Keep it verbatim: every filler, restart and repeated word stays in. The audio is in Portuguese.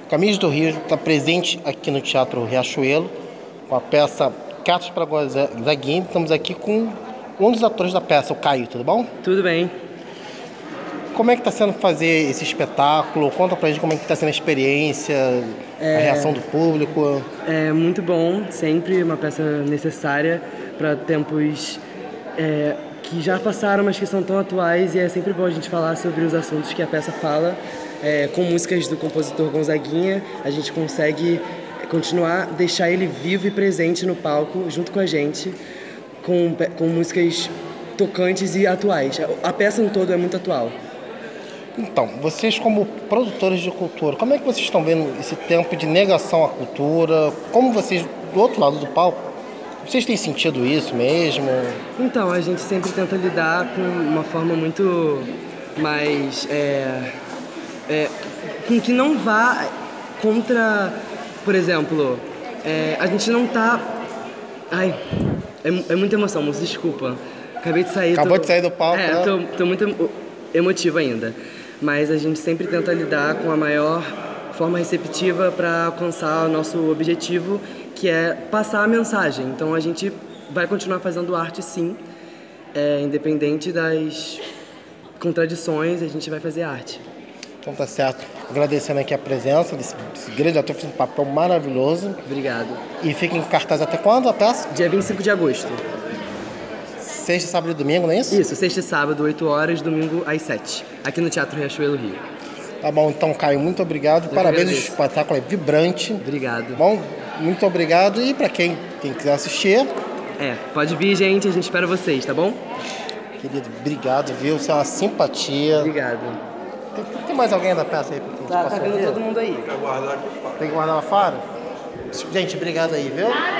Caminhos do Rio está presente aqui no Teatro Riachuelo, com a peça Cartas para Gonzaguinha. Estamos aqui com um dos atores da peça, o Caio, tudo bom? Tudo bem. Como é que está sendo fazer esse espetáculo? Conta pra gente como é que está sendo a experiência, é... a reação do público. É muito bom, sempre uma peça necessária para tempos é, que já passaram, mas que são tão atuais, e é sempre bom a gente falar sobre os assuntos que a peça fala. É, com músicas do compositor Gonzaguinha, a gente consegue continuar, deixar ele vivo e presente no palco, junto com a gente, com, com músicas tocantes e atuais. A peça em todo é muito atual. Então, vocês como produtores de cultura, como é que vocês estão vendo esse tempo de negação à cultura? Como vocês, do outro lado do palco, vocês têm sentido isso mesmo? Então, a gente sempre tenta lidar com uma forma muito mais... É... É, com que não vá contra, por exemplo, é, a gente não tá... Ai, é, é muita emoção, moço, desculpa. Acabei de sair... Acabou tô, de sair do palco, É, né? tô, tô muito emotivo ainda. Mas a gente sempre tenta lidar com a maior forma receptiva para alcançar o nosso objetivo, que é passar a mensagem. Então a gente vai continuar fazendo arte, sim, é, independente das contradições, a gente vai fazer arte. Então tá certo. Agradecendo aqui a presença desse, desse grande ator, fez um papel maravilhoso. Obrigado. E fica em cartaz até quando a peça? Dia vinte e cinco de agosto. Sexta, sábado e domingo, não é isso? Isso, sexta e sábado, oito horas, domingo às sete. Aqui no Teatro Riachuelo, Rio. Tá bom, então, Caio, muito obrigado. Eu Parabéns, o espetáculo é vibrante. Obrigado. Bom, muito obrigado. E para quem, quem quiser assistir... É, pode vir, gente, a gente espera vocês, tá bom? Querido, obrigado, viu? Você é uma simpatia. Obrigado. Tem, tem mais alguém da peça aí? Pra Tá, tá vendo todo mundo aí. Tem que guardar lá fora? Gente, obrigado aí, viu?